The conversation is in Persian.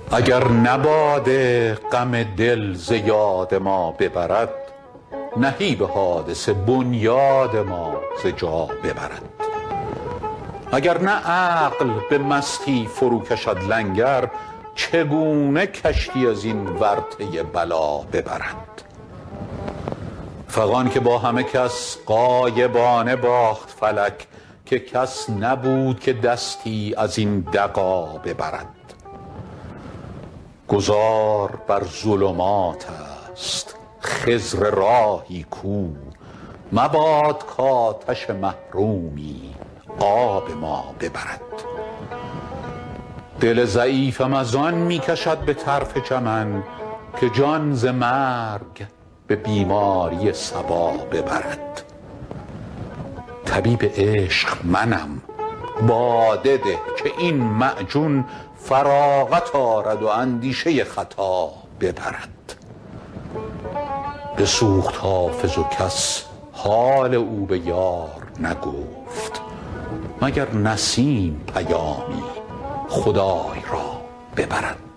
اگر نه باده غم دل ز یاد ما ببرد، نهیب حادثه بنیاد ما ز جا ببرد. اگر نه عقل به مستی فرو کشد لنگر، چگونه کشتی از این ورطه بلا ببرد. فغان که با همه کس غایبانه باخت فلک، که کس نبود که دستی از این دغا ببرد. گذار بر ظلمات است خضر راهی کو، مباد کآتش محرومی آب ما ببرد. دل ضعیفم از آن می کشد به طرف چمن، که جان ز مرگ به بیماری صبا ببرد. طبیب عشق منم، باده ده که این معجون فراغت آرد و اندیشه خطا ببرد. بسوخت حافظ و کس حال او به یار نگفت، مگر نسیم پیامی خدای را ببرد.